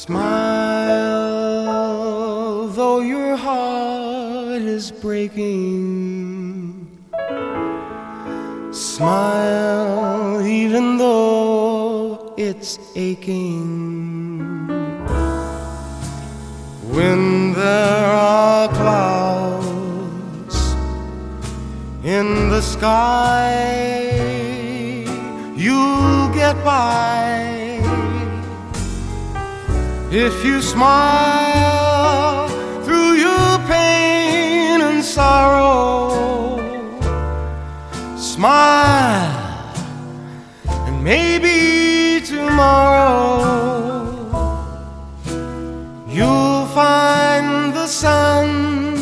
Smile, though your heart is breaking. Smile, even though it's aching. When there are clouds in the sky, you'll get by if you smile through your pain and sorrow. Smile, and maybe tomorrow you'll find the sun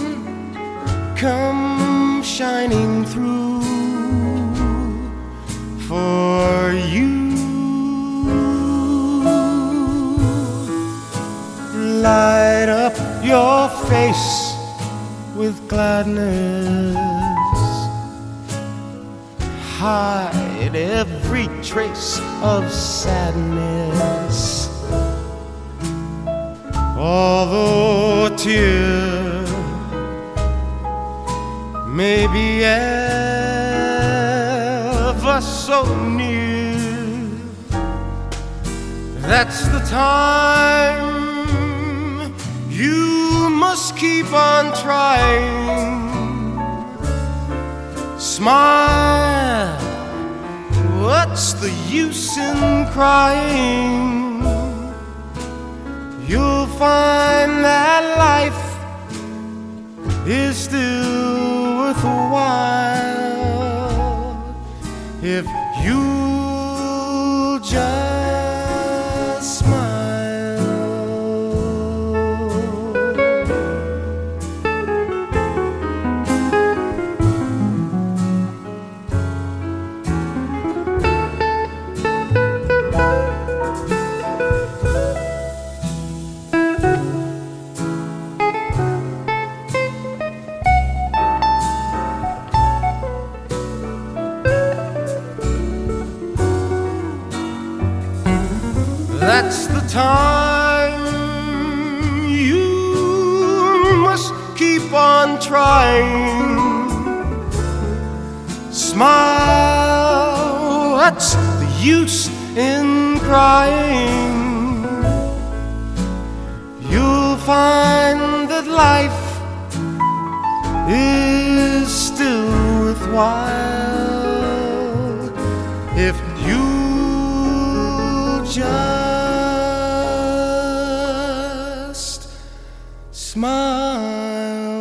come shining through for you. Light up your face with gladness. Hide every trace of sadness. Although a tear may be ever so near, that's the time you must keep on trying. Smile, what's the use in crying? You'll find that life is still worthwhile if you'll just smile. That's the time you must keep on trying. Smile, what's the use in crying? You'll find that life is still worthwhile if you just smile.